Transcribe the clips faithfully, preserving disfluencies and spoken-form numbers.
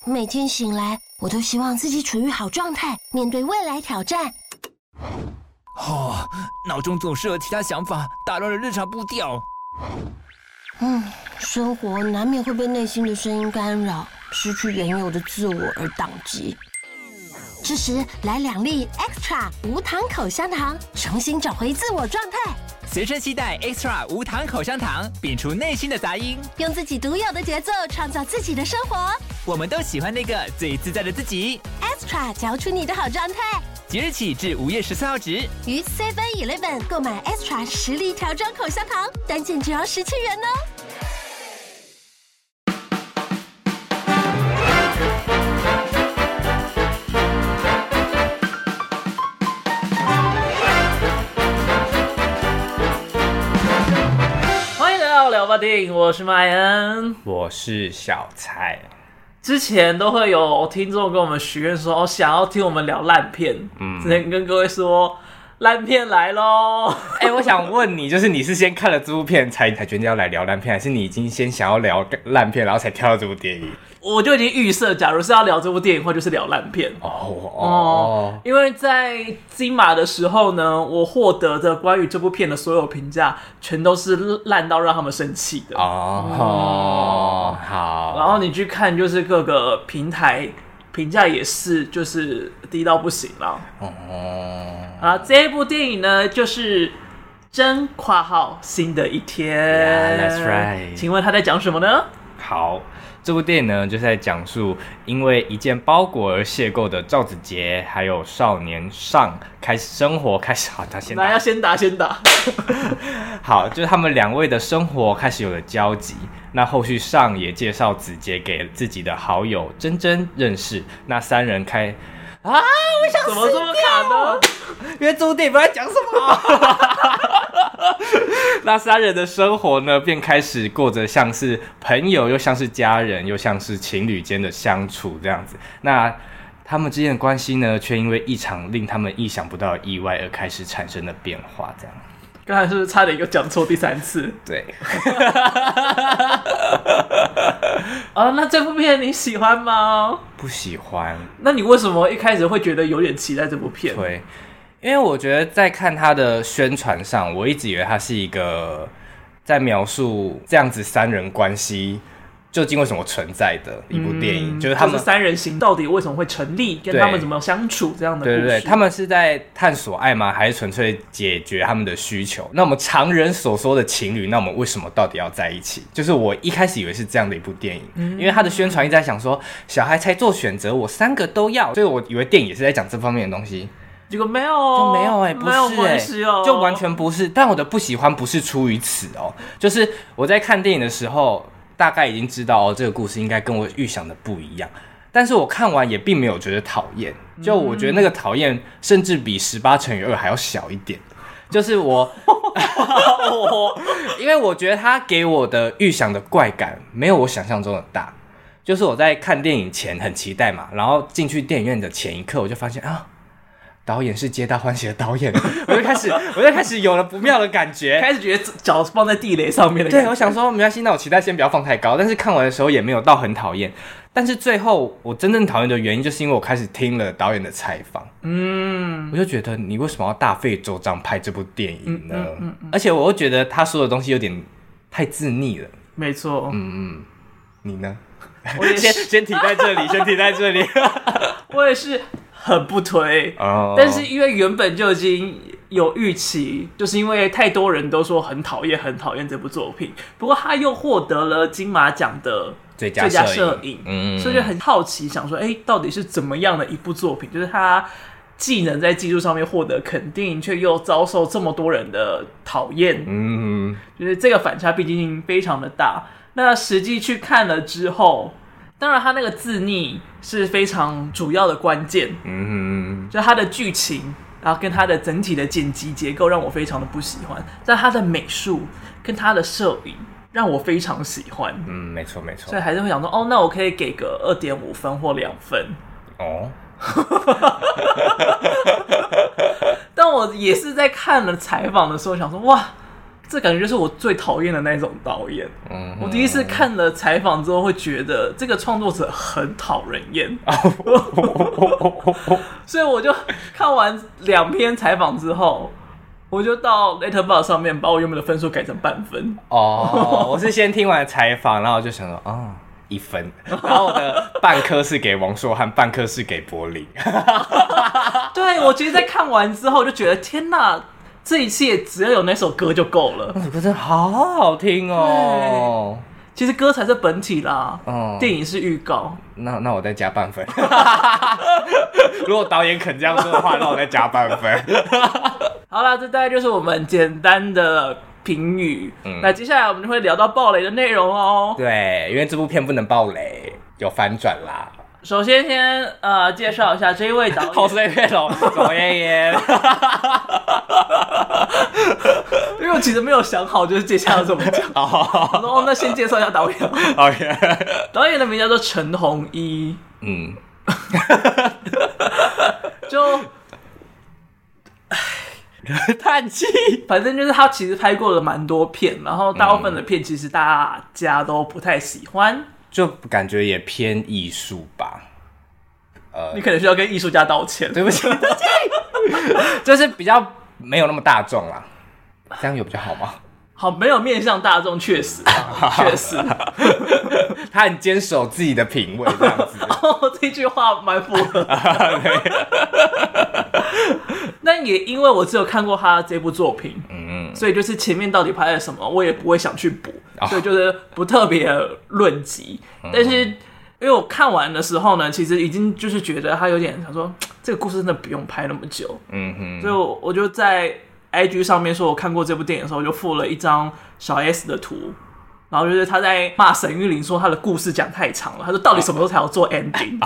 每天醒来，我都希望自己处于好状态，面对未来挑战。 哦，脑中总是有其他想法，打乱了日常步调。 嗯，生活难免会被内心的声音干扰，失去原有的自我而宕机。这时来两粒 Extra 无糖口香糖，重新找回自我状态。 随身携带 Extra 无糖口香糖，摒除内心的杂音， 用自己独有的节奏创造自己的生活。 我们都喜欢那个最自在的自己。 Extra 嚼出你的好状态。 即日起至五月十四号止， 于 Seven Eleven 购买 Extra 实力调装口香糖，单件只要十七元哦。 聊吧电影，我是麦恩， 我是小蔡。 之前都会有听众跟我们许愿说，哦，想要听我们聊烂片。嗯，之前跟各位说，烂片来咯。 哎、欸，我想问你，就是你是先看了这部片才才决定要来聊烂片，还是你已经先想要聊烂片，然后才跳到这部电影？ 我就已经预设，假如是要聊这部电影的话，就是聊烂片。 哦哦哦，因为在金马的时候呢，我获得的关于这部片的所有评价，全都是烂到让他们生气的。 哦，哦好。 然后你去看，就是各个平台评价也是，就是低到不行了。哦，啊，这一部电影呢，就是真括号新的一天。 Yeah, that's right. 请问他在讲什么呢？ 好。这部电影呢，就是在讲述因为一件包裹而邂逅的赵子杰，还有少年上开始生活开始好，他先打， 来要先打先打。 好，就是他们两位的生活开始有了交集。那后续上也介绍子杰给自己的好友珍珍认识。那三人开啊，我想怎么这么卡呢？ 因为这部电影不知道在讲什么。那三人的生活呢，便开始过着像是朋友，又像是家人，又像是情侣间的相处这样子。那他们之间的关系呢，却因为一场令他们意想不到的意外而开始产生了变化。这样， 刚才是不是差点又讲错第三次？ 对。 啊，那这部片你喜欢吗？ 不喜欢。 那你为什么一开始会觉得有点期待这部片？ 对。因为我觉得在看他的宣传上，我一直以为他是一个在描述这样子三人关系究竟为什么存在的一部电影，嗯、就是他们、 就是、三人行到底为什么会成立，跟他们怎么相处这样的故事。 对对对，他们是在探索爱吗？还是纯粹解决他们的需求？那我们常人所说的情侣，那我们为什么到底要在一起？就是我一开始以为是这样的一部电影，嗯、因为他的宣传一直在想说小孩才做选择，我三个都要，所以我以为电影也是在讲这方面的东西。 结果没有， 就没有哎、欸，不是哎、 欸哦， 就完全不是。但我的不喜欢不是出于此哦，就是我在看电影的时候，大概已经知道哦，这个故事应该跟我预想的不一样。但是我看完也并没有觉得讨厌，就我觉得那个讨厌甚至比十八乘以二还要小一点。就是我，因为我觉得他给我的预想的怪感没有我想象中的大。就是我在看电影前很期待嘛，然后进去电影院的前一刻，我就发现啊。导演是皆大欢喜的导演，我就开始，我就开始有了不妙的感觉， 开始觉得脚放在地雷上面的感觉。 对，我想说没关系，那我期待先不要放太高。但是看完的时候也没有到很讨厌，但是最后我真正讨厌的原因，就是因为我开始听了导演的采访，嗯，我就觉得你为什么要大费周章拍这部电影呢？嗯嗯嗯嗯、而且我又觉得他说的东西有点太自溺了。 没错， 嗯嗯，你呢？我也先先停在这里，先停在这里。 我也是。很不推， oh. 但是因为原本就已经有预期，就是因为太多人都说很讨厌很讨厌这部作品，不过他又获得了金马奖的最佳摄影，嗯、所以就很好奇想说，哎，到底是怎么样的一部作品，就是他既能在技术上面获得肯定，却又遭受这么多人的讨厌，嗯，就是这个反差毕竟非常的大。那实际去看了之后，当然他那个自溺是非常主要的关键，嗯，就是他的剧情，然后跟他的整体的剪辑结构让我非常的不喜欢，但他的美术跟他的摄影让我非常喜欢， 嗯，没错没错， 所以还是会想说，哦，那我可以给个 二点五 分或两分，哦。但我也是在看了采访的时候想说，哇， 这感觉就是我最讨厌的那种导演。嗯，我第一次看了采访之后，会觉得这个创作者很讨人厌，所以我就看完两篇采访之后，我就到 Letterboxd 上面把我原本的分数改成半分。 哦，我是先听完采访，然后我就想说，哦，一分，然后我的半颗是给王硕汉，半颗是给柏林。 对，我其实在看完之后就觉得，天哪！这一切只要有那首歌就够了， 那首歌真的好好听哦。 其实歌才是本体啦，嗯，电影是预告。 那那我再加半分。如果导演肯这样说的话，那我再加半分。 好啦，这大概就是我们简单的评语。嗯，那接下来我们就会聊到爆雷的内容哦。 对，因为这部片不能爆雷，有反转啦。 首先先呃介绍一下这一位导演， 好随便哦，左妍妍。 因为我其实没有想好，就是接下来要怎么讲。我说哦，那先介绍一下导演。 OK， 导演的名叫做陈鸿一。嗯，就叹气。 反正就是他其实拍过了蛮多片，然后大部分的片其实大家都不太喜欢。 就感觉也偏艺术吧， 呃，你可能需要跟艺术家道歉， 对不起，对不起，就是比较没有那么大众啦，这样有比较好吗？ 好，没有面向大众，确实，确实， 他很坚守自己的品味，这样子。 哦，这句话蛮符合的。那也因为我只有看过他这部作品，嗯，所以就是前面到底拍了什么，我也不会想去补，哦、所以就是不特别论及。嗯、但是因为我看完的时候呢，其实已经就是觉得他有点想说，这个故事真的不用拍那么久，嗯哼，所以我我就在 I G 上面说我看过这部电影的时候，我就附了一张小 S 的图。然后就是他在骂沈玉琳说他的故事讲太长了，他说到底什么时候才要做 ending？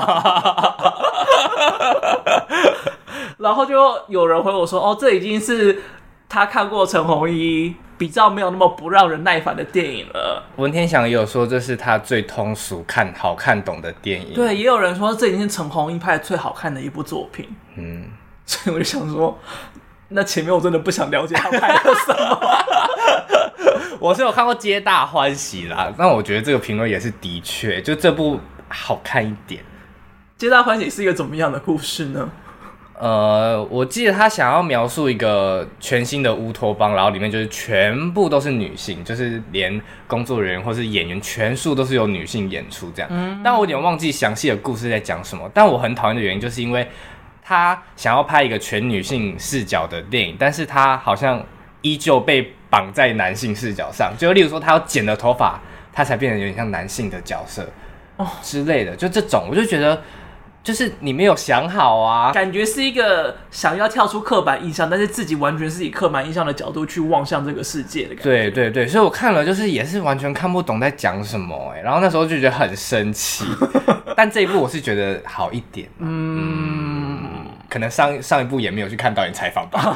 然后就有人回我说，哦，这已经是他看过陈鸿一比较没有那么不让人耐烦的电影了。 文天祥也有说这是他最通俗、看好看懂的电影。 对，也有人说这已经是陈鸿一拍最好看的一部作品。嗯，所以我就想说，那前面我真的不想了解他拍了什么。 我是有看过《皆大欢喜》啦，但我觉得这个评论也是的确，就这部好看一点。《 皆大欢喜》是一个怎么样的故事呢？ 呃，我记得他想要描述一个全新的乌托邦，然后里面就是全部都是女性，就是连工作人员或是演员全数都是由女性演出这样。嗯，但我有点忘记详细的故事在讲什么。但我很讨厌的原因就是因为他想要拍一个全女性视角的电影，但是他好像依旧被绑在男性视角上，就例如说他要剪了头发，他才变得有点像男性的角色哦之类的，就这种我就觉得就是你没有想好啊， 感觉是一个想要跳出刻板印象，但是自己完全是以刻板印象的角度去望向这个世界的感觉。 对对对，所以我看了就是也是完全看不懂在讲什么哎、欸，然后那时候就觉得很生气，但这一部我是觉得好一点，嗯。嗯可能上上一部也没有去看导演采访吧。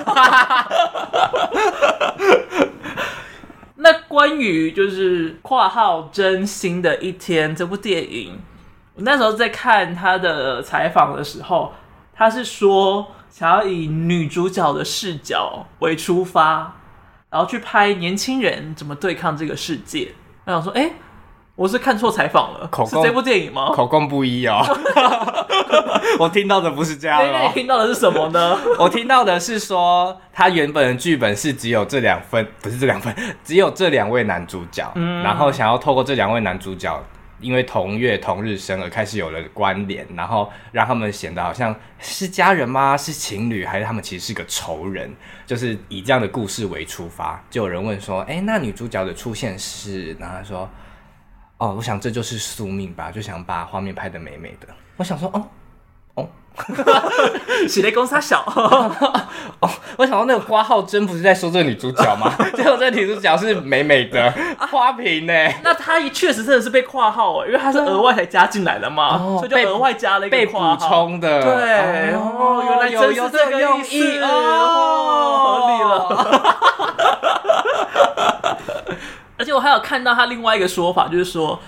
那关于就是括号真心的一天这部电影，我那时候在看他的采访的时候，他是说想要以女主角的视角为出发，然后去拍年轻人怎么对抗这个世界。我想说，哎、欸。我是看错采访了，是这部电影吗？ 口供不一哦。我听到的不是这样哦。 那你听到的是什么呢？ 我听到的是说，他原本的剧本是只有这两份，不是这两份，只有这两位男主角，嗯、然后想要透过这两位男主角，因为同月同日生而开始有了关联，然后让他们显得好像是家人吗？是情侣，还是他们其实是个仇人？就是以这样的故事为出发，就有人问说，哎，那女主角的出现是？然后他说。哦，我想这就是宿命吧，就想把画面拍得美美的。我想说，哦，哦， 喜雷公三小， 哦，我想到那个花浩真不是在说这个女主角吗？结果这个女主角是美美的花瓶呢。 那她确实真的是被括号哎，因为她是额外才加进来的嘛，哦、所以就额外加了一个括号被补充的。 对，哦，原来真是这个用意哦，合理了。而且我还有看到他另外一个说法，就是说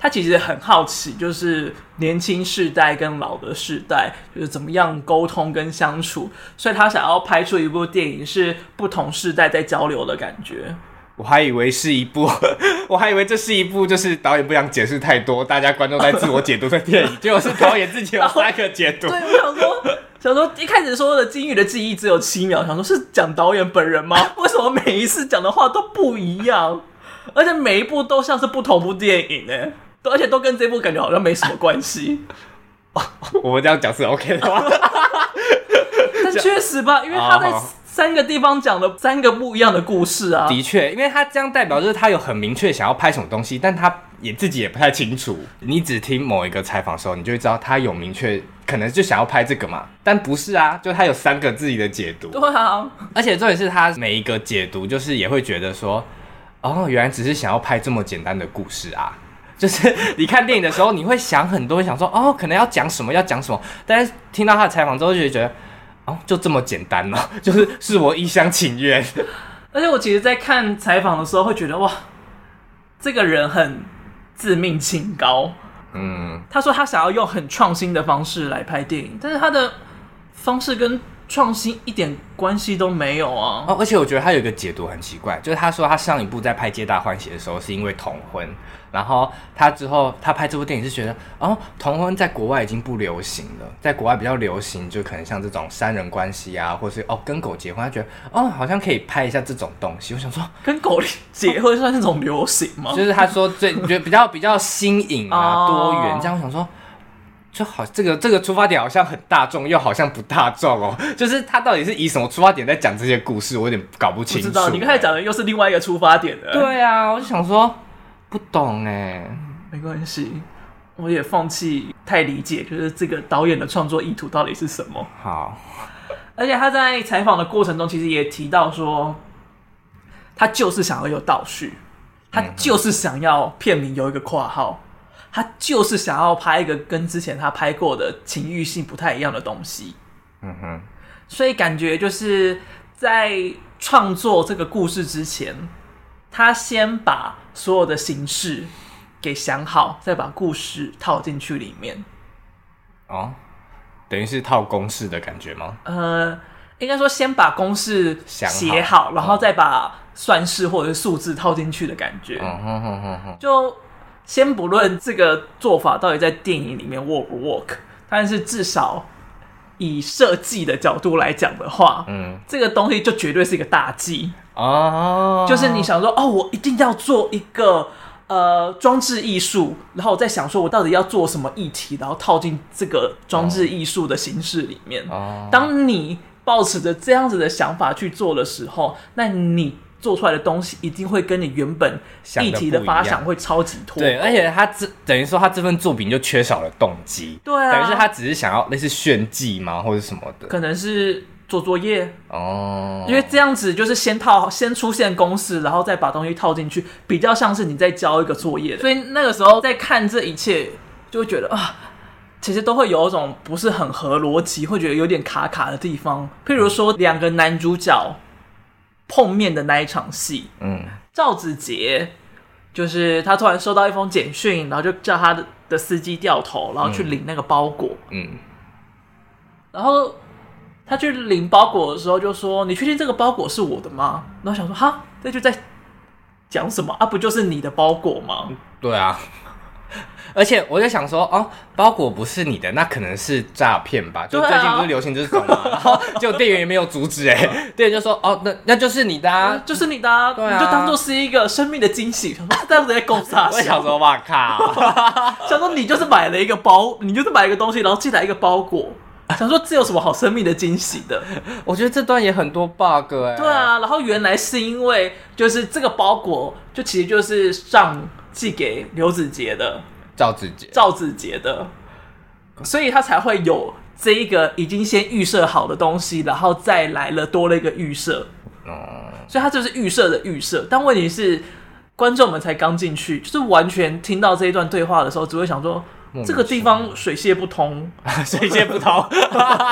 他其实很好奇，就是年轻世代跟老的世代就是怎么样沟通跟相处，所以他想要拍出一部电影是不同世代在交流的感觉。 我还以为是一部，我还以为这是一部就是导演不想解释太多，大家观众在自我解读的电影，结果是导演自己有三个解读。 对，我想说，想说一开始说的金鱼的记忆只有七秒，想说是讲导演本人吗？为什么每一次讲的话都不一样，而且每一部都像是不同部电影呢？而且都跟这部感觉好像没什么关系。 我们这样讲是 OK 的吗？ 但确实吧，因为他在三个地方讲了三个不一样的故事啊。 的确，因为他这样代表就是他有很明确想要拍什么东西，但他也自己也不太清楚。你只听某一个采访的时候，你就会知道他有明确可能就想要拍这个嘛，但不是啊，就他有三个自己的解读。 对啊， 而且重点是他每一个解读，就是也会觉得说，哦，原来只是想要拍这么简单的故事啊。就是你看电影的时候，你会想很多，想说哦，可能要讲什么，要讲什么，但是听到他的采访之后，就觉得哦，就这么简单哦，就是是我一厢情愿。 而且我其实，在看采访的时候，会觉得哇，这个人很自命清高。嗯，他说他想要用很创新的方式来拍电影，但是他的方式跟创新一点关系都没有啊！ 哦，而且我觉得他有一个解读很奇怪，就是他说他上一部在拍《皆大欢喜》的时候是因为同婚，然后他之后他拍这部电影是觉得哦，同婚在国外已经不流行了，在国外比较流行就可能像这种三人关系啊，或是哦跟狗结婚，他觉得哦好像可以拍一下这种东西。我想说跟狗结婚算是种流行吗？ 就是他说最觉得比较比较新颖啊、多元，这样我想说。就好，这个这个出发点好像很大众，又好像不大众哦。就是他到底是以什么出发点在讲这些故事，我有点搞不清楚。 不知道，你刚才讲的又是另外一个出发点的。 对啊，我就想说不懂哎， 没关系，我也放弃太理解，就是这个导演的创作意图到底是什么。 好， 而且他在采访的过程中，其实也提到说，他就是想要有倒叙，他就是想要片名有一个括号。他就是想要拍一个跟之前他拍过的情欲性不太一样的东西，嗯哼，所以感觉就是在创作这个故事之前，他先把所有的形式给想好，再把故事套进去里面。哦， 等于是套公式的感觉吗？ 呃，应该说先把公式写好，然后再把算式或者是数字套进去的感觉。嗯哼哼哼哼，就。先不论这个做法到底在电影里面 work 不 work， 但是至少以设计的角度来讲的话，嗯，这个东西就绝对是一个大忌哦。就是你想说，哦，我一定要做一个呃装置艺术，然后我在想说我到底要做什么议题，然后套进这个装置艺术的形式里面。哦，当你抱持着这样子的想法去做的时候，那你做出来的东西一定会跟你原本议题的发想会超级脱钩。 对，而且他这等于说他这份作品就缺少了动机。 对啊， 等于是他只是想要类似炫技吗，或者什么的？ 可能是做作业哦，因为这样子就是先套先出现公式，然后再把东西套进去，比较像是你在交一个作业的。所以那个时候在看这一切，就会觉得啊，其实都会有一种不是很合逻辑，会觉得有点卡卡的地方。譬如说两个男主角碰面的那一场戏，嗯，赵子杰就是他突然收到一封简讯，然后就叫他的的司机掉头，然后去领那个包裹，嗯，然后他去领包裹的时候就说：“你确定这个包裹是我的吗？”然后想说：“哈，这就在讲什么啊？不就是你的包裹吗？” 对啊。而且我就想说，哦，包裹不是你的，那可能是诈骗吧？就最近不是流行这种嘛，然后结果店员也没有阻止，哎，店员就说，哦，那那就是你的啊， 嗯、就是你的啊，对啊，你就当做是一个生命的惊喜。想说这样子在勾撒， 我想说，哇靠， 想说你就是买了一个包，你就是买了一个东西，然后寄来一个包裹。想说这有什么好生命的惊喜的？ 我觉得这段也很多 bug 哎、欸。 对啊，然后原来是因为就是这个包裹，就其实就是上寄给刘子杰的。 赵子杰， 赵子杰的，所以他才会有这一个已经先预设好的东西，然后再来了多了一个预设，嗯，所以他就是预设的预设。但问题是，观众们才刚进去，就是完全听到这一段对话的时候，只会想说这个地方水泄不通， 水泄不通。我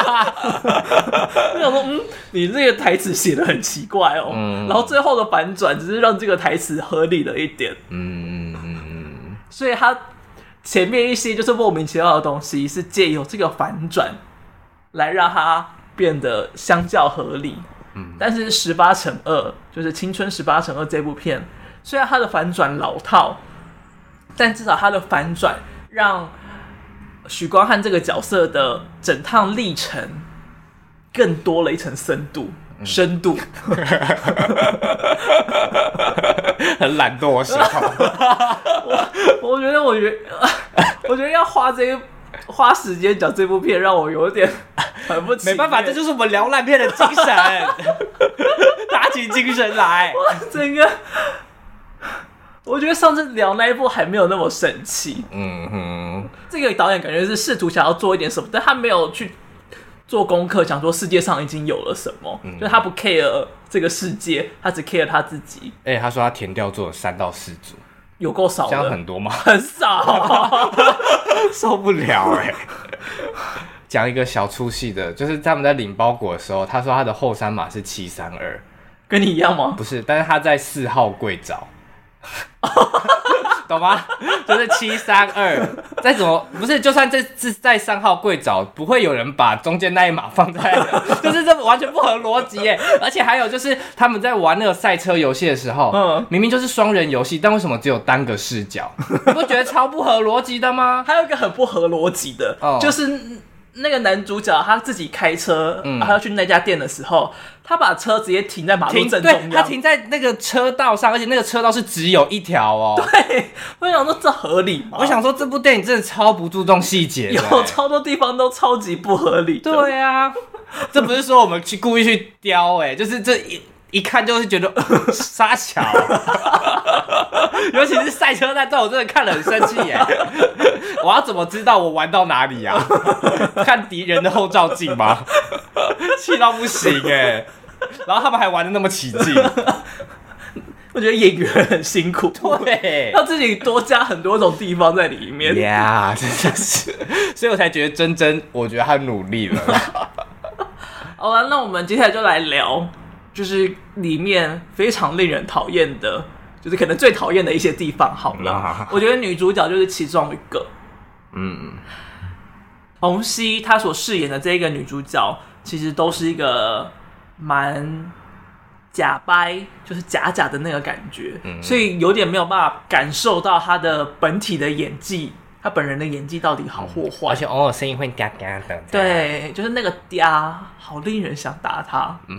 想说，嗯，你这个台词写得很奇怪哦，嗯、然后最后的反转只是让这个台词合理了一点，嗯嗯嗯嗯，所以他。 前面一些就是莫名其妙的东西是借由这个反转来让它变得相较合理。嗯，但是十八乘二就是青春十八乘二这部片，虽然它的反转老套，但至少它的反转让许光汉这个角色的整趟历程更多了一层深度。嗯、深度， 很懒惰的时候。 我我觉得，我觉得，我觉得要花这花时间讲这部片，让我有点很不。 没办法，这就是我们聊烂片的精神，打起精神来。 我整个，我觉得上次聊那一部还没有那么生气。嗯哼，这个导演感觉是试图想要做一点什么，但他没有去做功课，想说世界上已经有了什么，嗯、就是他不 care 这个世界，他只 care 他自己。 哎、欸，他说他填调做了三到四组， 有够少的， 这样很多吗？ 很少、啊， 受不了哎、欸。讲一个小粗细的，就是他们在领包裹的时候，他说他的后三码是七三二， 跟你一样吗？ 不是，但是他在四号柜找。懂吗？就是七三二，再怎么不是，就算这是在三号柜找，不会有人把中间那一码放在，就是这完全不合逻辑耶。而且还有就是他们在玩那个赛车游戏的时候，嗯，明明就是双人游戏，但为什么只有单个视角？你不觉得超不合逻辑的吗？ 还有一个很不合逻辑的，哦、就是那个男主角他自己开车，嗯，他要去那家店的时候，他把车直接停在马路正中央， 他停在那个车道上，而且那个车道是只有一条哦。 对，我想说这合理吗？ 我想说这部电影真的超不注重细节， 有超多地方都超级不合理。 对啊，这不是说我们去故意去雕、欸，哎，就是这一一看就是觉得傻小，尤其是赛车那段，我真的看了很生气耶。我要怎么知道我玩到哪里啊？看敌人的后照镜吗？气到不行哎！然后他们还玩得那么起劲， 我觉得演员很辛苦， 对， 要自己多加很多种地方在里面。 呀、yeah, 真的是，所以我才觉得真真，我觉得他努力了。 好了，那我们接下来就来聊，就是里面非常令人讨厌的，就是可能最讨厌的一些地方。好了，我觉得女主角就是其中一个。嗯，洪熙她所饰演的这个女主角，其实都是一个蛮假掰，就是假假的那个感觉，嗯、所以有点没有办法感受到她的本体的演技，她本人的演技到底好或坏， 而且偶尔声音会嗲嗲的。 对，就是那个嗲，好令人想打她。嗯、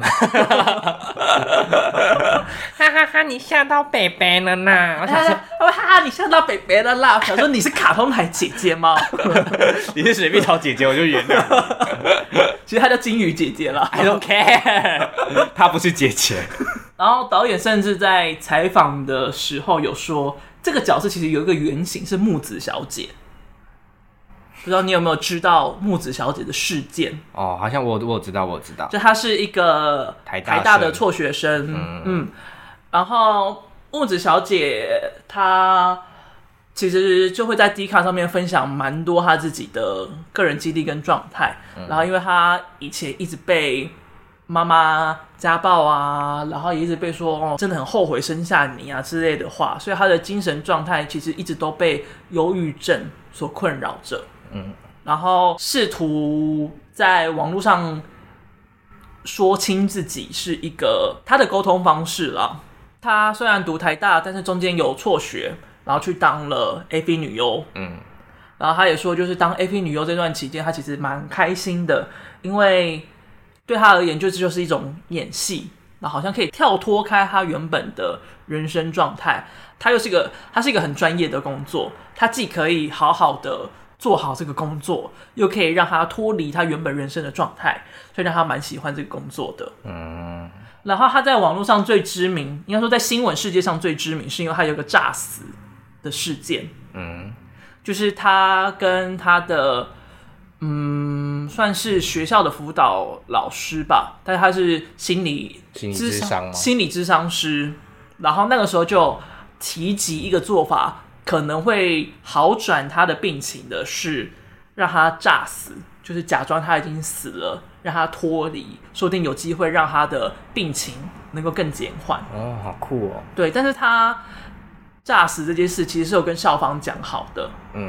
哈哈哈！你吓到北北了啦！我想说， 哈哈，你吓到北北了啦！我想说你是卡通台姐姐吗？ 你是水蜜桃姐姐，我就原谅。 其实她叫金鱼姐姐啦。 I don't care， 她不是姐姐。 然后导演甚至在采访的时候有说，这个角色其实有一个原型是木子小姐。不知道你有没有知道木子小姐的事件？ 哦，好像我我知道，我知道。 就她是一个台大, 台大的辍学生，嗯, 嗯，然后木子小姐她其实就会在 D 卡上面分享蛮多她自己的个人经历跟状态。嗯、然后因为她以前一直被妈妈家暴啊，然后也一直被说哦，真的很后悔生下你啊之类的话，所以她的精神状态其实一直都被忧郁症所困扰着。嗯，然后试图在网络上说清自己是一个他的沟通方式啦。他虽然读台大，但是中间有辍学，然后去当了 A V 女优。嗯，然后他也说，就是当 A V 女优这段期间，他其实蛮开心的，因为对他而言，就是就是一种演戏，然后好像可以跳脱开他原本的人生状态。他又是一个，他是一个很专业的工作，他既可以好好的做好这个工作，又可以让他脱离他原本人生的状态，所以让他蛮喜欢这个工作的。嗯，然后他在网络上最知名，应该说在新闻世界上最知名，是因为他有个诈死的事件。嗯，就是他跟他的嗯，算是学校的辅导老师吧，但是他是心理心理諮商吗？ 心理諮商師。然後那個時候就提及一個做法，可能會好轉他的病情的是讓他詐死，就是假裝他已經死了，讓他脫離，說不定有機會讓他的病情能夠更減緩。 哦，好酷哦。 對，但是他詐死這件事其實是有跟校方講好的。嗯。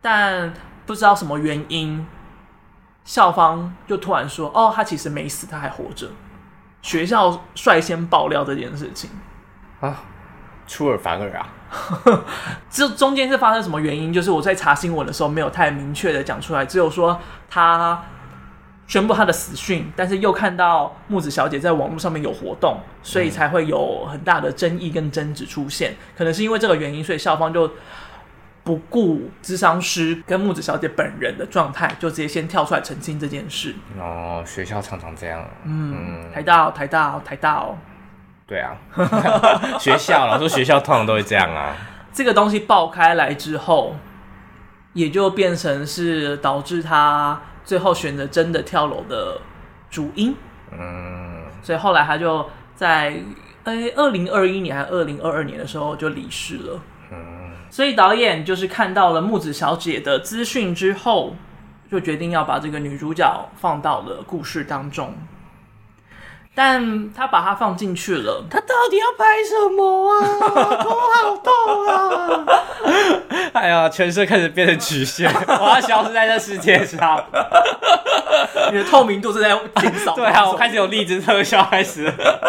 但不知道什么原因，校方就突然说：“哦，他其实没死，他还活着。”学校率先爆料这件事情啊，出尔反尔啊！ 这中间是发生什么原因？就是我在查新闻的时候没有太明确的讲出来，只有说他宣布他的死讯，但是又看到木子小姐在网络上面有活动，所以才会有很大的争议跟争执出现。可能是因为这个原因，所以校方就不顾諮商师跟木子小姐本人的状态，就直接先跳出来澄清这件事。 哦，学校常常这样。 嗯，嗯台大、哦、台大、哦、台大哦。 对啊，学校老师说学校通常都会这样啊。 这个东西爆开来之后，也就变成是导致他最后选择真的跳楼的主因。嗯，所以后来他就在诶二零二一年还是二零二二年的时候就离世了。嗯，所以导演就是看到了木子小姐的资讯之后，就决定要把这个女主角放到了故事当中。但他把它放进去了，他到底要拍什么啊？头好痛啊！ 哎呀，全身开始变成曲线，我要消失在这世界上。 你的透明度是在减少。 对啊，我开始有粒子特效开始。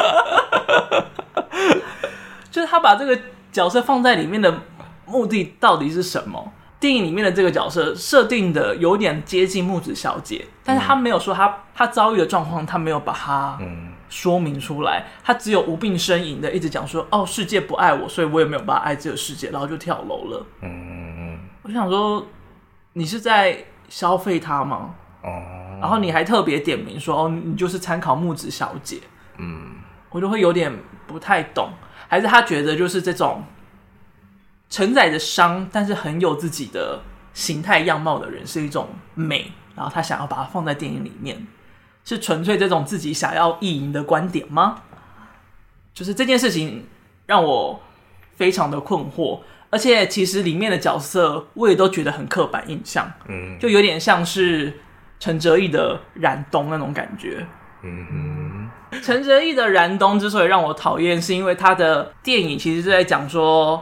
就是他把这个角色放在里面的目的到底是什么？电影里面的这个角色设定的有点接近木子小姐，但是他没有说他他遭遇的状况，他没有把它说明出来，他只有无病呻吟的一直讲说，哦，世界不爱我，所以我也没有办法爱这个世界，然后就跳楼了。嗯，我想说，你是在消费他吗？哦，然后你还特别点名说，哦，你就是参考木子小姐。嗯，我就会有点不太懂，还是他觉得就是这种承载着伤，但是很有自己的形态样貌的人是一种美，然后他想要把它放在电影里面，是纯粹这种自己想要意淫的观点吗？就是这件事情让我非常的困惑，而且其实里面的角色我也都觉得很刻板印象，嗯，就有点像是陈哲艺的燃冬那种感觉。嗯哼，陈哲艺的燃冬之所以让我讨厌，是因为他的电影其实是在讲说，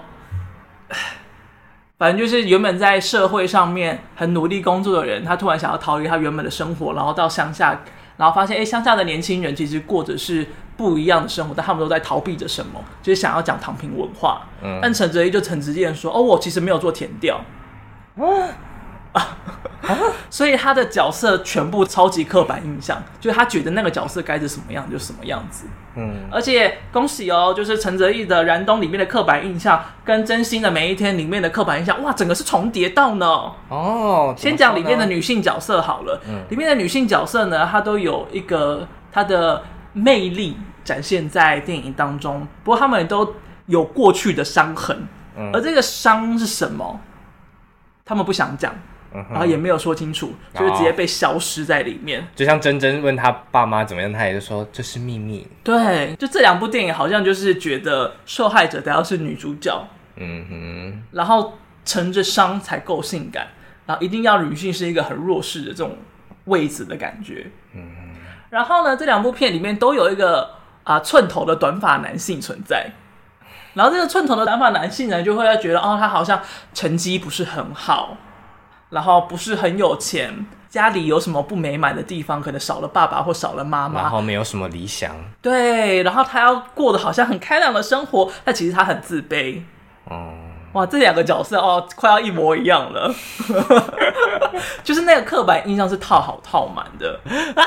反正就是原本在社会上面很努力工作的人，他突然想要逃离他原本的生活，然后到乡下，然后发现哎，乡下的年轻人其实过着是不一样的生活，但他们都在逃避着什么，就是想要讲躺平文化。嗯，但陈哲艺就很直接的说，哦，我其实没有做田调。啊啊、所以他的角色全部超级刻板印象，就是他觉得那个角色该是什么样就什么样子。嗯，而且恭喜哦，就是陈哲艺的《燃冬》里面的刻板印象跟真心的每一天里面的刻板印象，哇，整个是重叠到呢。哦，先讲里面的女性角色好了。嗯，里面的女性角色呢，她都有一个她的魅力展现在电影当中，不过她们都有过去的伤痕。嗯，而这个伤是什么？他们不想讲。然后也没有说清楚，就是直接被消失在里面。 就像珍珍问他爸妈怎么样，他也就说这是秘密。 对，就这两部电影好像就是觉得受害者得要是女主角，嗯哼，然后乘着伤才够性感，然后一定要女性是一个很弱势的这种位置的感觉。嗯哼，然后呢，这两部片里面都有一个啊、呃、寸头的短发男性存在。然后这个寸头的短发男性呢，就会觉得哦，他好像成绩不是很好。然后不是很有钱，家里有什么不美满的地方，可能少了爸爸或少了妈妈， 然后没有什么理想， 对，然后他要过得好像很开朗的生活，但其实他很自卑。哦，哇，这两个角色哦，快要一模一样了，就是那个刻板印象是套好套满的。啊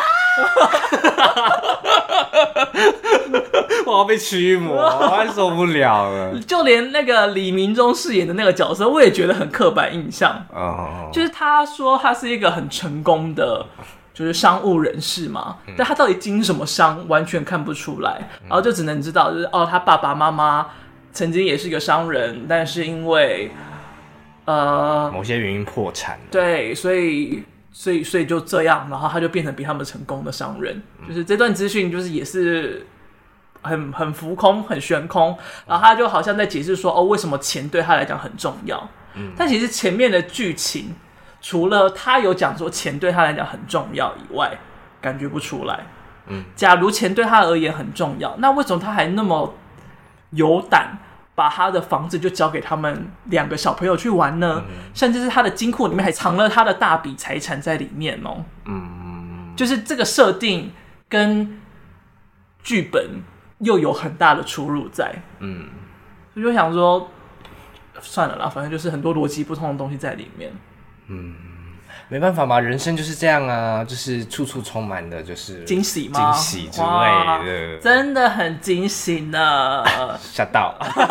我要被驱魔，我快受不了了。 就连那个李明忠饰演的那个角色，我也觉得很刻板印象。哦，就是他说他是一个很成功的，就是商务人士嘛，嗯、但他到底经什么商，完全看不出来。然后就只能知道，就是哦，他爸爸妈妈曾经也是一个商人，但是因为呃某些原因破产。 对，所以。所以，所以就这样，然后他就变成比他们成功的商人。就是这段资讯，就是也是很很浮空、很悬空。然后他就好像在解释说，哦，为什么钱对他来讲很重要。嗯，但其实前面的剧情，除了他有讲说钱对他来讲很重要以外，感觉不出来。嗯，假如钱对他而言很重要，那为什么他还那么有胆把他的房子就交给他们两个小朋友去玩呢？嗯、甚至是他的金库里面还藏了他的大笔财产在里面哦。嗯，就是这个设定跟剧本又有很大的出入在。嗯，我就想说，算了啦，反正就是很多逻辑不通的东西在里面。 嗯。没办法嘛，人生就是这样啊，就是处处充满的就是惊喜吗？ 惊喜之类的， 真的很惊喜呢。 吓到。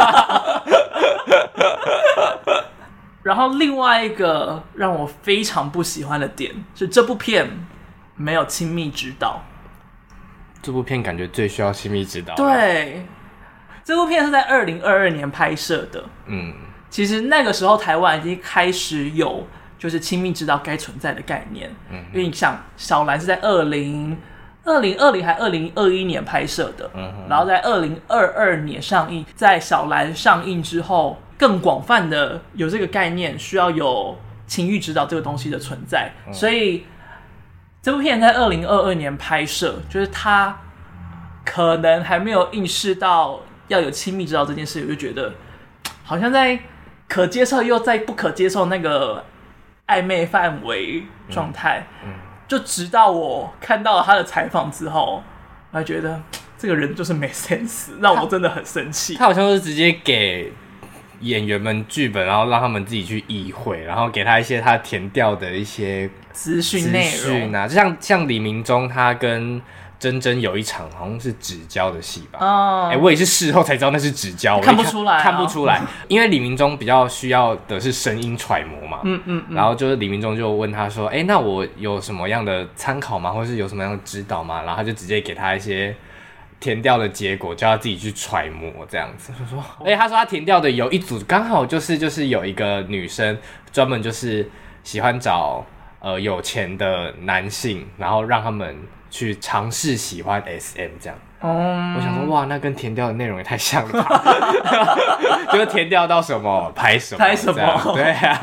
然后另外一个让我非常不喜欢的点是，这部片没有亲密指导。 这部片感觉最需要亲密指导。 对，这部片是在二零二二年拍摄的。嗯，其实那个时候台湾已经开始有。就是亲密指导该存在的概念，嗯，因为你想小兰是在二零二零二零还二零二一年拍摄的，嗯，然后在二零二二年上映，在小兰上映之后，更广泛的有这个概念，需要有情欲指导这个东西的存在，嗯、所以这部片在二零二二年拍摄，就是它可能还没有意识到要有亲密指导这件事，我就觉得好像在可接受又在不可接受那个。暧昧范围状态、嗯嗯，就直到我看到了他的采访之后，我还觉得这个人就是没 sense， 让我真的很生气。 他好像是直接给演员们剧本，然后让他们自己去意会，然后给他一些他填掉的一些资讯内容啊，就像像李明忠他跟。真真有一场好像是纸胶的戏吧，哦，欸，我也是事后才知道那是纸胶， 看不出来，哦， 看不出来，因为李明忠比较需要的是声音揣摩嘛，嗯嗯，嗯然后就是李明忠就问他说，哎，欸，那我有什么样的参考吗，或是有什么样的指导吗？然后他就直接给他一些填掉的结果，叫他自己去揣摩这样子。就说，而且他说他填掉的有一组刚好就是就是有一个女生专门就是喜欢找呃有钱的男性，然后让他们。去尝试喜欢 S M 这样，嗯，我想说哇，那跟填掉的内容也太像了吧，就是填掉到什么拍什么拍什么， 对啊。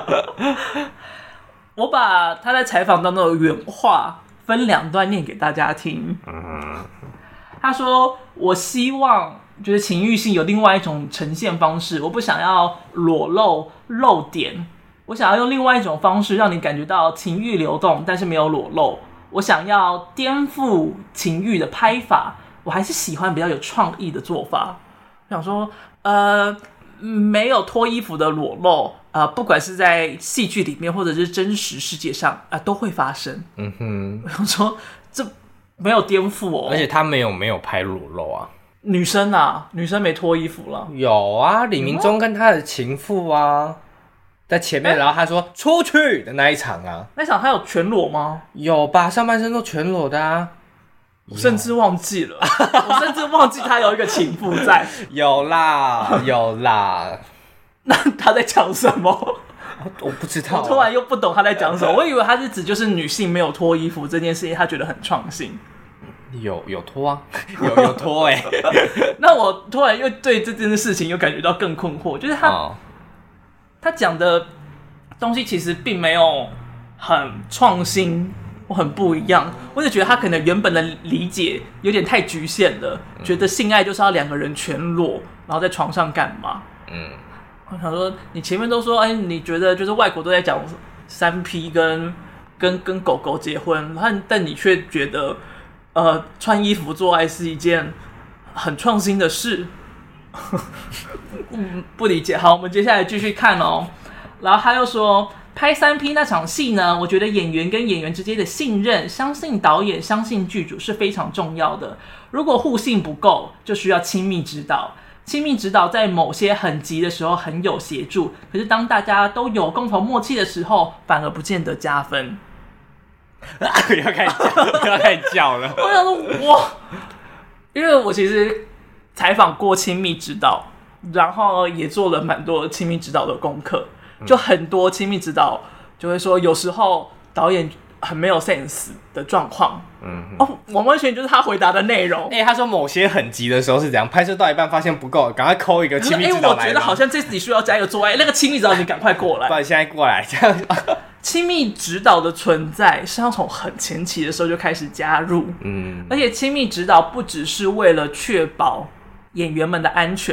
我把他在采访当中的原话分两段念给大家听。嗯，他说：“我希望就是情欲性有另外一种呈现方式，我不想要裸露露点，我想要用另外一种方式让你感觉到情欲流动，但是没有裸露。”我想要颠覆情欲的拍法，我还是喜欢比较有创意的做法。我想说，呃，没有脱衣服的裸露，呃，不管是在戏剧里面或者是真实世界上啊、呃，都会发生。嗯哼，我想说，这没有颠覆哦， 而且他没有没有拍裸露啊， 女生啊，女生没脱衣服了， 有啊，李明忠跟他的情妇啊。在前面，然后他说出去的那一场啊， 那一场他有全裸吗？ 有吧，上半身都全裸的啊， 我甚至忘记了，我甚至忘记他有一个情妇在。 有啦，有啦， 那他在讲什么？ 我不知道， 我突然又不懂他在讲什么。我以为他是指就是女性没有脱衣服这件事情，他觉得很创新。 有有脱啊，有有脱哎、欸。 那我突然又对这件事情又感觉到更困惑，就是他。哦他讲的东西其实并没有很创新或很不一样，我就觉得他可能原本的理解有点太局限了，嗯、觉得性爱就是要两个人全裸，然后在床上干嘛？嗯，我想说，你前面都说，哎，你觉得就是外国都在讲三 P 跟跟跟狗狗结婚，但但你却觉得，呃，穿衣服做爱是一件很创新的事。嗯，不理解。好，我们接下来继续看哦。然后他又说，拍三 P 那场戏呢，我觉得演员跟演员之间的信任，相信导演，相信剧组是非常重要的。如果互信不够，就需要亲密指导。亲密指导在某些很急的时候很有协助，可是当大家都有共同默契的时候，反而不见得加分。 要开始叫，要开始叫了。 我想说，哇，因为我其实采访过亲密指导，然后也做了蛮多亲密指导的功课，就很多亲密指导就会说，有时候导演很没有 sense 的状况。嗯，哦，完完全就是他回答的内容。 哎、欸，他说某些很急的时候是怎样，拍摄到一半发现不够，赶快抠一个亲密指导来。哎、欸， 我觉得好像这次你需要加一个做爱，那个亲密指导你赶快过来， 不然现在过来这样。 亲密指导的存在是要从很前期的时候就开始加入，嗯，而且亲密指导不只是为了确保演员们的安全，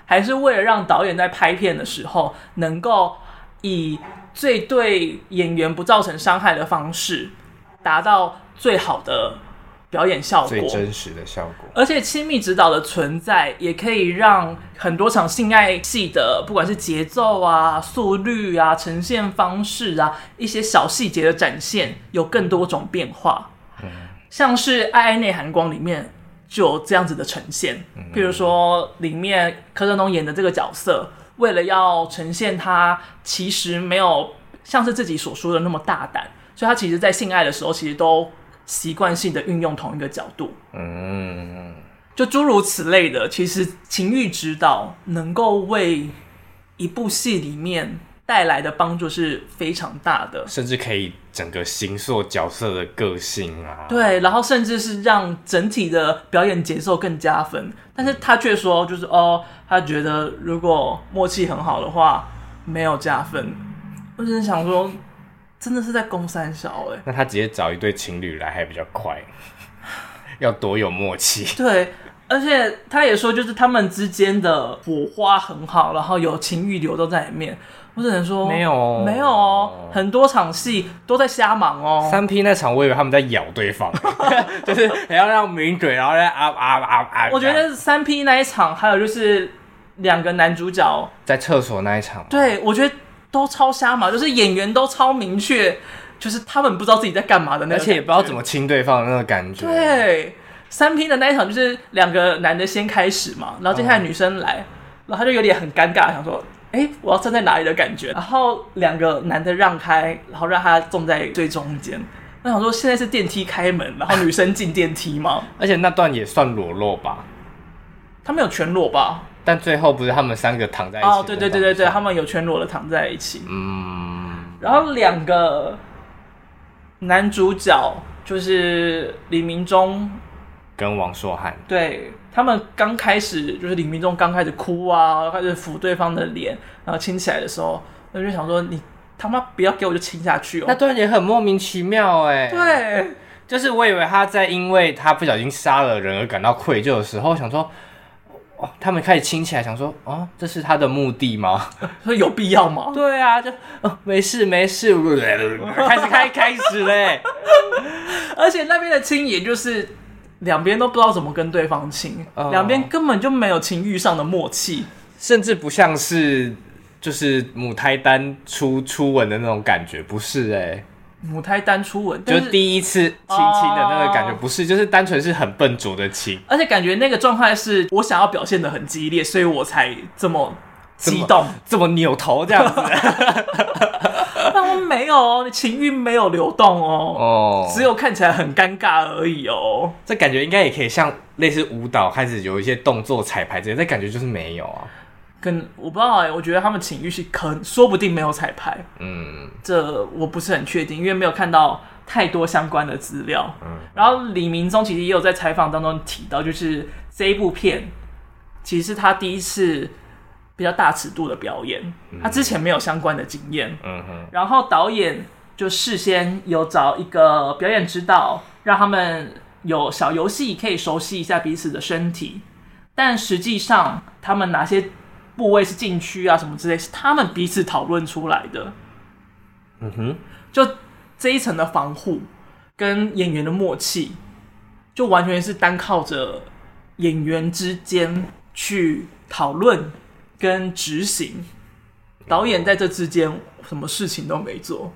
还是为了让导演在拍片的时候能够以最对演员不造成伤害的方式，达到最好的表演效果， 最真实的效果。 而且亲密指导的存在，也可以让很多场性爱戏的，不管是节奏啊、速率啊、呈现方式啊，一些小细节的展现，有更多种变化。嗯、像是《爱爱内含光》里面就有这样子的呈现，譬如说里面柯震东演的这个角色，为了要呈现他其实没有像是自己所说的那么大胆，所以他其实在性爱的时候，其实都习惯性的运用同一个角度，嗯，就诸如此类的。其实情欲指导能够为一部戏里面带来的帮助是非常大的， 甚至可以整个形塑角色的个性啊。 对，然后甚至是让整体的表演节奏更加分。但是他却说，就是哦，他觉得如果默契很好的话，没有加分。我只是想说，真的是在攻三小哎、欸。 那他直接找一对情侣来还比较快，要多有默契。 对，而且他也说，就是他们之间的火花很好，然后有情欲流动在里面。我只能说没有， 没有哦，很多场戏都在瞎忙哦。 三 P 那场，我以为他们在咬对方，就是还要让抿嘴，然后在啊啊啊啊。 我觉得三 P 那一场，还有就是两个男主角在厕所那一场， 对我觉得都超瞎忙，就是演员都超明确，就是他们不知道自己在干嘛的那个， 而且也不知道怎么亲对方的那个感觉。 对，三 P 的那一场就是两个男的先开始嘛，然后接下来女生来，嗯、然后他就有点很尴尬，想说。哎，我要站在哪里的感觉？然后两个男的让开，然后让他站在最中间。那想说现在是电梯开门，然后女生进电梯吗？ 而且那段也算裸露吧？ 他们有全裸吧？ 但最后不是他们三个躺在一起？ 哦，对对对对对，他们有全裸的躺在一起。嗯。然后两个男主角就是李明忠跟王硕汉， 对。他们刚开始就是李明忠刚开始哭啊，开始抚对方的脸，然后亲起来的时候，我就想说你他妈不要给我就亲下去哦。 那段也很莫名其妙哎。 对， 就是我以为他在因为他不小心杀了人而感到愧疚的时候，想说，哦，他们开始亲起来，想说，哦，这是他的目的吗？ 说有必要吗？ 对啊，就哦没事没事，开始开开始嘞。 而且那边的亲也就是。两边都不知道怎么跟对方亲，两、oh. 边根本就没有情欲上的默契， 甚至不像是就是母胎单初初吻的那种感觉，不是哎、欸， 母胎单初吻就是第一次亲亲的那个感觉，不是，就是单纯是很笨拙的亲， 而且感觉那个状态是我想要表现得很激烈，所以我才这么激动， 这 么, 这么扭头这样子。 但我没有，你情欲没有流动哦，哦，只有看起来很尴尬而已哦。 这感觉应该也可以像类似舞蹈开始有一些动作彩排这些，这感觉就是没有啊。 跟我不知道哎、欸，我觉得他们情欲是可说不定没有彩排，嗯，这我不是很确定，因为没有看到太多相关的资料。嗯，然后李明忠其实也有在采访当中提到，就是这一部片其实是他第一次。比较大尺度的表演，他之前没有相关的经验，嗯哼，然后导演就事先有找一个表演指导，让他们有小游戏可以熟悉一下彼此的身体，但实际上他们哪些部位是禁区啊什么之类，是他们彼此讨论出来的，嗯哼，就这一层的防护跟演员的默契，就完全是单靠着演员之间去讨论。跟执行，导演在这之间什么事情都没做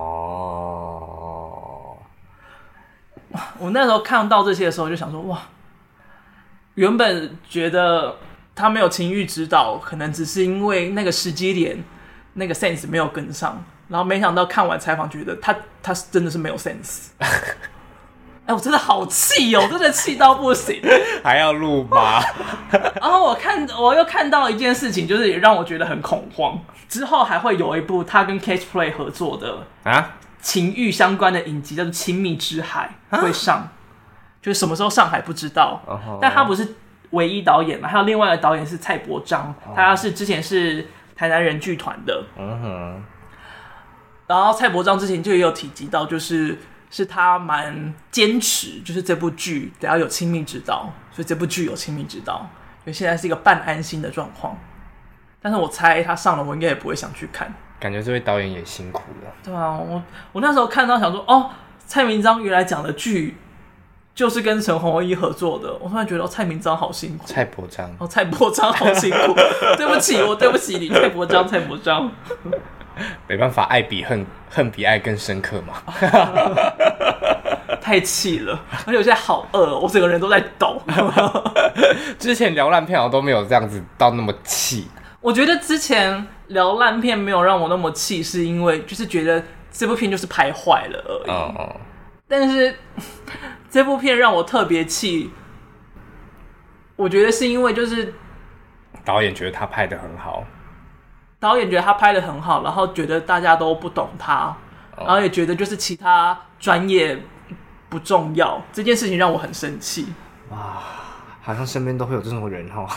哦。我那时候看到这些的时候，就想说，哇，原本觉得他没有情欲指导，可能只是因为那个时机点、那个 sense 没有跟上，然后没想到看完采访，觉得他他真的是没有 sense。哎，我真的好气哦，真的气到不行， 还要录吗？ 然后我看，我又看到一件事情，就是也让我觉得很恐慌。之后还会有一部他跟 Catch Play 合作的啊情欲相关的影集，叫做《亲密之海》会上，啊、就是什么时候上海不知道， uh-huh. 但他不是唯一导演嘛，还有另外一个导演是蔡伯章， uh-huh. 他是之前是台南人剧团的，嗯哼。然后蔡伯章之前就也有提及到，就是。是他蛮坚持，就是这部剧得要有亲密指导，所以这部剧有亲密指导， 所以现在是一个半安心的状况。但是我猜他上了，我应该也不会想去看。 感觉这位导演也辛苦了。 对啊，我我那时候看到想说，哦，蔡明彰原来讲的剧就是跟陈鸿一合作的，我突然觉得、哦、蔡明彰好辛苦。 蔡伯章， 哦，蔡伯章好辛苦，对不起，我对不起你，蔡伯章，蔡伯章。 没办法，爱比恨，恨比爱更深刻嘛。 太气了，而且我现在好饿、哦，我整个人都在抖。 之前聊烂片我都没有这样子到那么气。 我觉得之前聊烂片没有让我那么气，是因为就是觉得这部片就是拍坏了而已。哦哦。但是这部片让我特别气，我觉得是因为就是导演觉得他拍得很好， 导演觉得他拍得很好，然后觉得大家都不懂他，然后也觉得就是其他专业不重要，这件事情让我很生气。 哇，好像身边都会有这种人哦。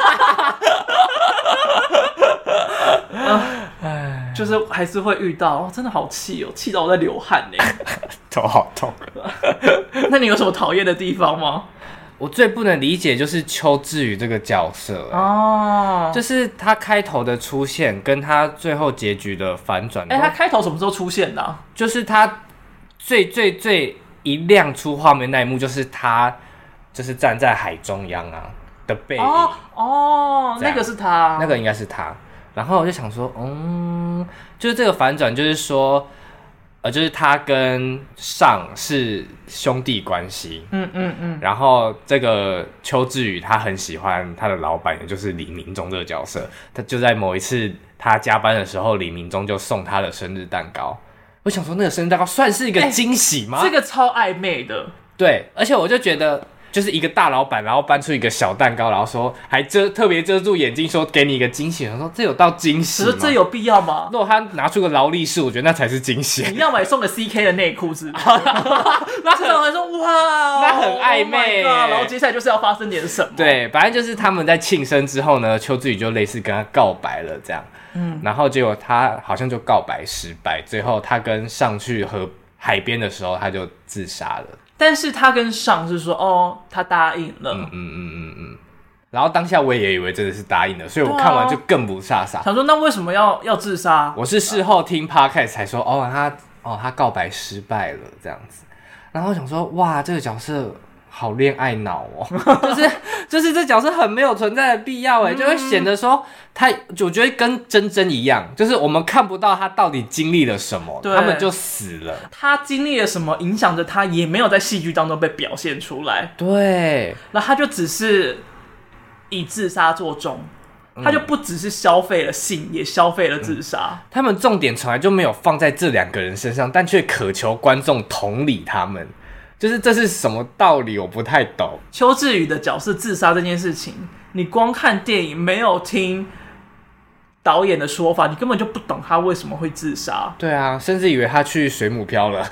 呃、就是还是会遇到，哦、真的好气哦，气到我在流汗呢， 头好痛。 那你有什么讨厌的地方吗？ 我最不能理解就是邱志宇这个角色哦，就是他开头的出现跟他最后结局的反转。 哎、欸，他开头什么时候出现的、啊？ 就是他最最最一亮出画面那一幕，就是他就是站在海中央啊的背影。 哦哦，那个是他， 那个应该是他。然后我就想说，嗯，就是这个反转，就是说，呃，就是他跟尚是兄弟关系，嗯嗯嗯。然后这个邱志宇他很喜欢他的老板，也就是李明忠这个角色。他就在某一次他加班的时候，李明忠就送他的生日蛋糕。我想说，那个生日蛋糕算是一个惊喜吗？ 欸、这个超暧昧的。 对，而且我就觉得。就是一个大老板，然后搬出一个小蛋糕，然后说还遮特别遮住眼睛，说给你一个惊喜。我说这有到惊喜吗？ 可是这有必要吗？ 如果他拿出个劳力士，我觉得那才是惊喜。 你要买送个 C K 的内裤是不是？那可能会说哇， 那很暧昧、 oh， 然后接下来就是要发生点什么？ 对，反正就是他们在庆生之后呢，邱志宇就类似跟他告白了这样，嗯，然后结果他好像就告白失败，最后他跟上去河海边的时候，他就自杀了。 但是他跟上是说，哦，他答应了， 嗯嗯嗯嗯嗯。然后当下我也以为真的是答应了，所以我看完就更不傻傻， 想说那为什么要要自杀？ 我是事后听 podcast 才说，哦，他哦他告白失败了这样子。然后我想说，哇，这个角色好恋爱脑哦，就是就是这角色很没有存在的必要哎，就会显得说他，我觉得跟珍珍一样，就是我们看不到他到底经历了什么，他们就死了。 他经历了什么影响着他，也没有在戏剧当中被表现出来。 对， 那他就只是以自杀作终。他就不只是消费了性，也消费了自杀、嗯。 他们重点从来就没有放在这两个人身上，但却渴求观众同理他们。就是这是什么道理？我不太懂。 邱志宇的角色自杀这件事情，你光看电影没有听导演的说法，你根本就不懂他为什么会自杀。 对啊，甚至以为他去水母漂了。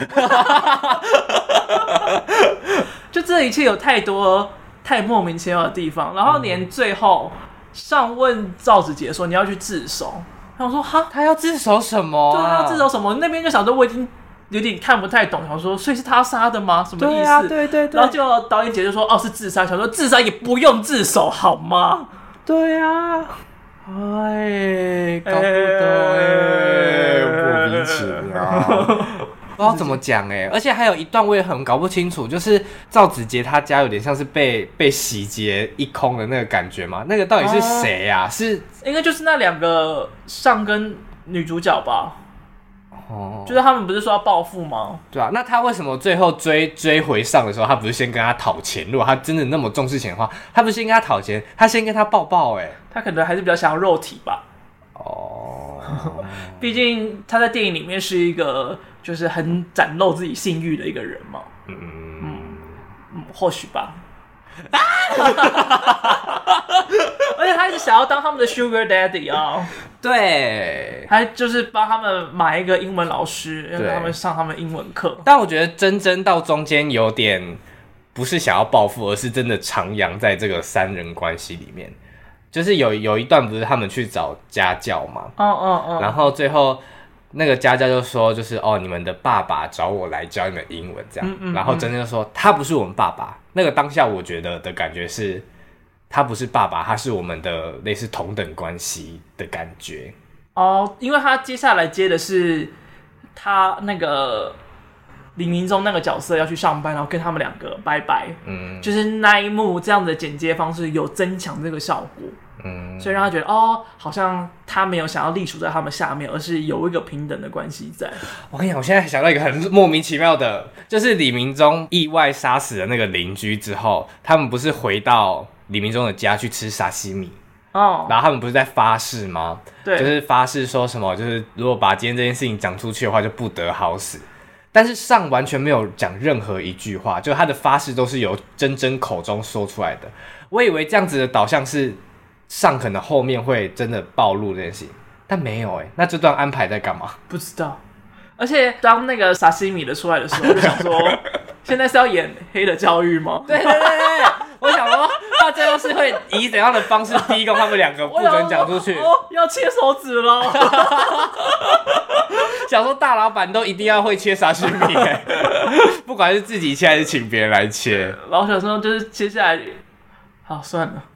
就这一切有太多太莫名其妙的地方，然后连最后。嗯上问赵子杰说：“你要去自首。”他说：“哈， 他要自首什么、啊？ 对，他要自首什么？”那边就想说，我已经有点看不太懂，想说，所以是他杀的吗？什么意思？ 对啊，对对对。 然后就导演姐就说：“哦，是自杀。”想说自杀也不用自首好吗？ 对啊，哎，搞不懂哎，莫名其妙。不知道怎么讲哎、欸，而且还有一段我也很搞不清楚，就是赵子杰他家有点像是被被洗劫一空的那个感觉嘛，那个到底是谁啊？是应该就是那两个上跟女主角吧？哦，就是他们不是说要报复吗？ 对啊，那他为什么最后追追回上的时候，他不是先跟他讨钱？如果他真的那么重视钱的话，他不是先跟他讨钱，他先跟他抱抱哎、欸， 他可能还是比较想要肉体吧。 哦， 毕竟他在电影里面是一个就是很展露自己性欲的一个人嘛。嗯嗯嗯，或许吧。啊、而且他一直想要当他们的 Sugar Daddy 啊。 对， 他就是帮他们买一个英文老师，让他们上他们英文课。 但我觉得真真到中间有点不是想要报复，而是真的徜徉在这个三人关系里面。就是有有一段不是他们去找家教嘛，哦哦哦，然后最后那个家教就说，就是哦，你们的爸爸找我来教你们英文这样，嗯嗯嗯，然后真正就说他不是我们爸爸。那个当下我觉得的感觉是， 他不是爸爸，他是我们的类似同等关系的感觉。 哦，因为他接下来接的是他那个李明忠那个角色要去上班，然后跟他们两个拜拜，嗯，就是那一幕这样的剪接方式有增强这个效果，嗯，所以让他觉得哦，好像他没有想要隶属在他们下面，而是有一个平等的关系在。 我跟你讲，我现在想到一个很莫名其妙的，就是李明忠意外杀死了那个邻居之后，他们不是回到李明忠的家去吃沙西米。哦，然后他们不是在发誓吗？ 对， 就是发誓说什么，就是如果把今天这件事情讲出去的话，就不得好死。但是上完全没有讲任何一句话，就他的发誓都是由真真口中说出来的。我以为这样子的导向是上可能后面会真的暴露这件事情，但没有哎、欸。那这段安排在干嘛？ 不知道。而且当那个沙西米的出来的时候，我就想说，现在是要演黑的教育吗？ 对对对对，我想说他最后是会以怎样的方式逼供他们两个不准讲出去？ 哦，要切手指了。 想说大老板都一定要会切沙西米、欸，不管是自己切还是请别人来切。 然后想说就是接下来，好算了，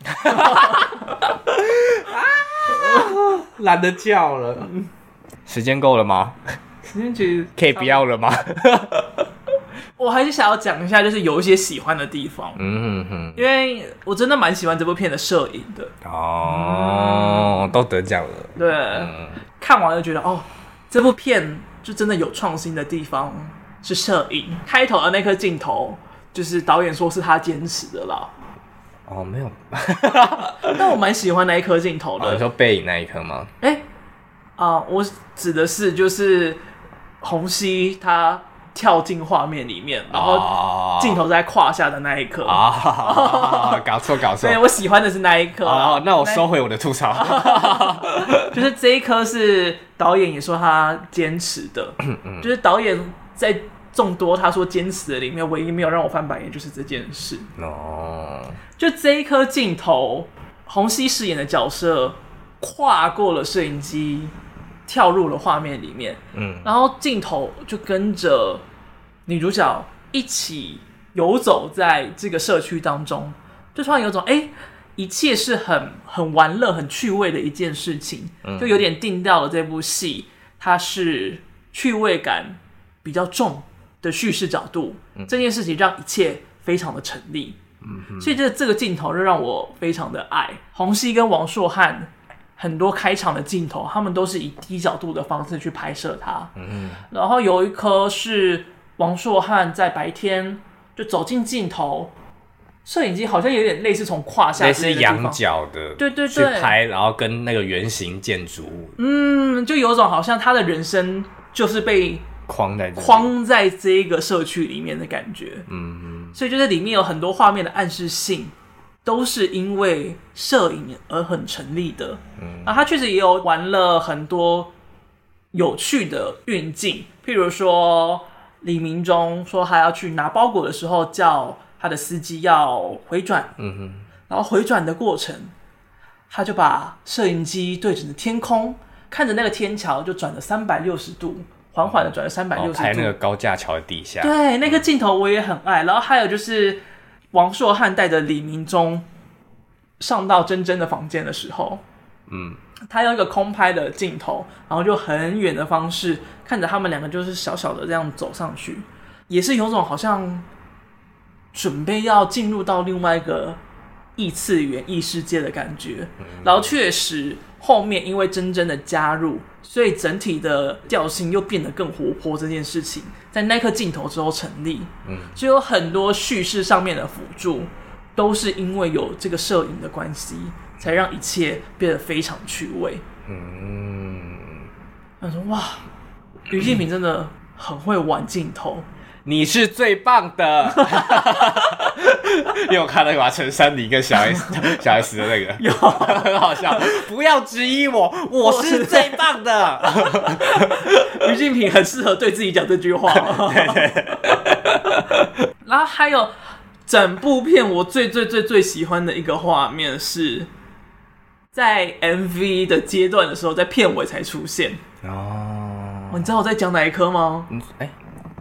懒得叫了。时间够了吗？ 时间其实可以不要了吗？ 我还是想要讲一下，就是有一些喜欢的地方，嗯哼哼，因为我真的蛮喜欢这部片的摄影的。 哦，嗯、都得奖了。 对、嗯，看完就觉得哦，这部片就真的有创新的地方是摄影。开头的那颗镜头，就是导演说是他坚持的啦。 哦，没有， 但我蛮喜欢那一颗镜头的。 哦、你说背影那一颗吗？ 哎、欸，啊、呃，我指的是就是洪熙他跳进画面里面，然后镜头在胯下的那一刻啊，搞错搞错。 对，我喜欢的是那一刻。 哦，那我收回我的吐槽。 就是这一颗是导演也说他坚持的，就是导演在众多他说坚持的里面，唯一没有让我翻白眼就是这件事。哦，就这一颗镜头，洪熙饰演的角色跨过了摄影机，跳入了画面里面，嗯，然后镜头就跟着女主角一起游走在这个社区当中，就突然有种哎、欸，一切是很很玩乐、很趣味的一件事情，就有点定调了这部戏，它是趣味感比较重的叙事角度，嗯、这件事情让一切非常的成立，嗯、所以这这个镜头就让我非常的爱。洪熙跟王硕汉很多开场的镜头，他们都是以低角度的方式去拍摄它，嗯、然后有一颗是王硕汉在白天就走进镜头，摄影机好像有点类似从胯下类似仰角的， 对对对， 去拍，然后跟那个圆形建筑物， 嗯，就有种好像他的人生就是被框在框在这个社区里面的感觉，嗯，所以就是里面有很多画面的暗示性，都是因为摄影而很成立的，嗯，啊，他确实也有玩了很多有趣的运镜，譬如说李明忠说他要去拿包裹的时候，叫他的司机要回转，嗯哼，然后回转的过程，他就把摄影机对准天空，看着那个天桥就转了三百六十度，缓缓的转了三百六十度， 拍那个高架桥的底下。 对，那个镜头我也很爱。然后还有就是王硕汉带着李明忠上到珍珍的房间的时候，嗯，他用一个空拍的镜头，然后就很远的方式看着他们两个就是小小的这样走上去，也是有种好像准备要进入到另外一个异次元异世界的感觉。嗯、然后确实后面因为珍珍的加入，所以整体的调性又变得更活泼，这件事情在那颗镜头之后成立，嗯，就有很多叙事上面的辅助都是因为有这个摄影的关系，才让一切变得非常趣味。嗯，我说哇，于敬平真的很会玩镜头， 你是最棒的。你有看那个陈珊妮跟小 S 小 S 的那个？ 有， 很好笑。不要质疑我，我是最棒的。 于敬平很适合对自己讲这句话。对对。然后还有整部片我最最最最喜欢的一个画面是在 M V 的阶段的时候，在片尾才出现。哦，你知道我在讲哪一颗吗？ 嗯，哎、欸，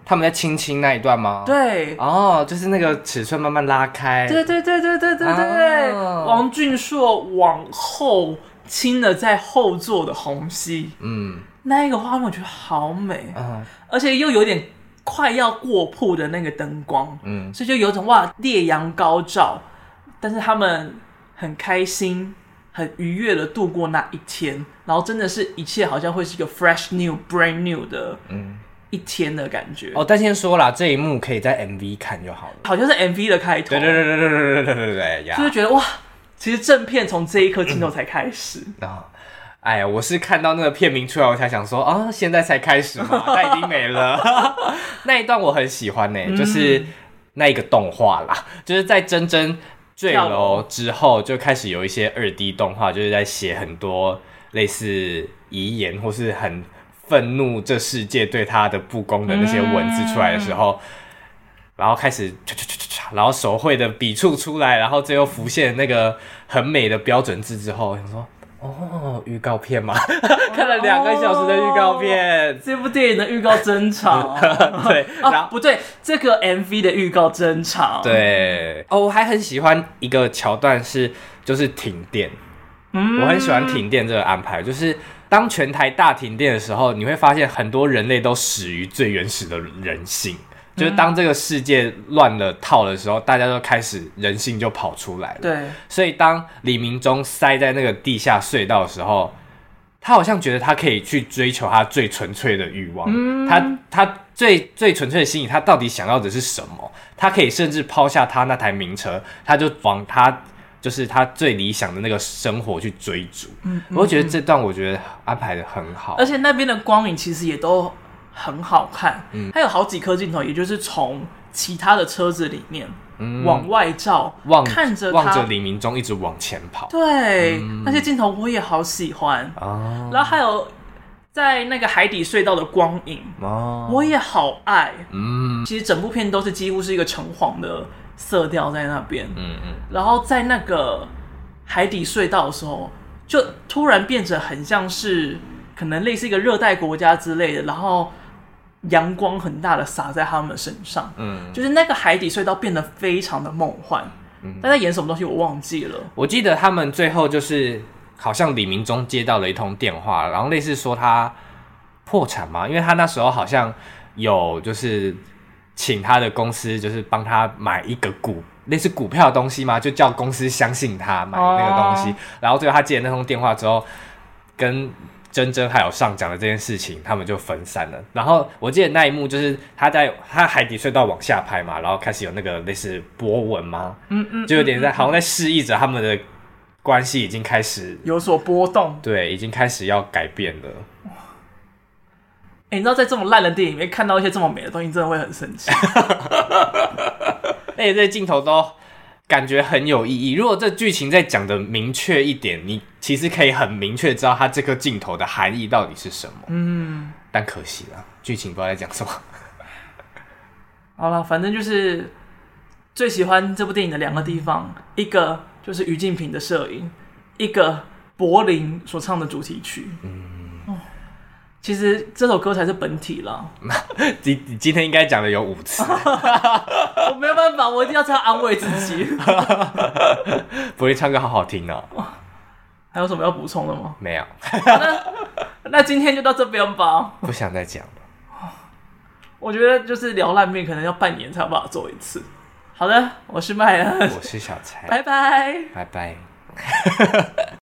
他们在亲亲那一段吗？ 对， 哦，就是那个尺寸慢慢拉开。 对对对对对对对， 哦、 王俊硕往后亲了在后座的虹吸，嗯，那一个画面我觉得好美，嗯，而且又有点快要过曝的那个灯光，嗯，所以就有种哇烈阳高照，但是他们很开心。很愉悦的度过那一天，然后真的是一切好像会是一个 fresh new brand new 的一天的感觉。 哦，但先说啦，这一幕可以在 M V 看就好了， 好像是 M V 的开头。 对对对对对对对对对呀， 就是觉得哇，其实正片从这一颗镜头才开始。 嗯哦哎呀，我是看到那个片名出来，我才想说啊，现在才开始嘛，它已经没了。那一段我很喜欢呢、欸，就是那一个动画啦，就是在真真坠楼之后就开始有一些二 D 动画，就是在写很多类似遗言或是很愤怒这世界对他的不公的那些文字出来的时候，嗯、然后开始然后手绘的笔触出来，然后最后浮现那个很美的标准字之后，我想说哦，预告片嘛，看了两个小时的预告片， 哦、这部电影的预告真长， 对， 啊、然后不对，这个 M V 的预告真长， 对，哦，我还很喜欢一个桥段是，就是停电，嗯，我很喜欢停电这个安排，就是当全台大停电的时候，你会发现很多人类都始于最原始的人性。就是当这个世界乱了套的时候，大家都开始人性就跑出来了。 对， 所以当李明忠塞在那个地下隧道的时候，他好像觉得他可以去追求他最纯粹的欲望，嗯、他他最最纯粹的心意，他到底想要的是什么？他可以甚至抛下他那台名车，他就往他就是他最理想的那个生活去追逐。嗯，我觉得这段我觉得安排的很好， 而且那边的光影其实也都很好看，嗯，它有好几颗镜头，也就是从其他的车子里面、嗯、往外照， 望看着他望着李明忠一直往前跑， 对，嗯、那些镜头我也好喜欢、哦、然后还有在那个海底隧道的光影、哦、我也好爱，嗯，其实整部片都是几乎是一个橙黄的色调在那边，嗯嗯，然后在那个海底隧道的时候，就突然变成很像是可能类似一个热带国家之类的，然后阳光很大的洒在他们身上，嗯，就是那个海底隧道变得非常的梦幻，嗯，但在演什么东西我忘记了。 我记得他们最后就是好像李明忠接到了一通电话，然后类似说他破产嘛，因为他那时候好像有就是请他的公司就是帮他买一个股类似股票的东西嘛，就叫公司相信他买那个东西，哦、然后最后他接了那通电话之后，跟真真还有上讲的这件事情，他们就分散了。然后我记得那一幕就是他在他海底隧道往下拍嘛，然后开始有那个类似波纹嘛，嗯嗯，就有点在好像在示意着他们的关系已经开始有所波动， 对，已经开始要改变了。 哎、欸，你知道在这么烂的电影里面看到一些这么美的东西，真的会很生气。 而且这些镜头都感觉很有意义。如果这剧情再讲的明确一点，你其实可以很明确知道它这个镜头的含义到底是什么。嗯，但可惜了，剧情不知道在讲什么。 好了，反正就是最喜欢这部电影的两个地方，一个就是于静平的摄影，一个柏林所唱的主题曲。嗯。其实这首歌才是本体啦。 你你今天应该讲的有五次。 我没有办法，我一定要这样安慰自己。 不会唱歌好好听哦。 还有什么要补充的吗？ 没有。 那, 那今天就到这边吧。 不想再讲了。 我觉得就是聊烂片，可能要半年才有办法做一次。好的，我是麦恩， 我是小蔡， 拜拜， 拜拜。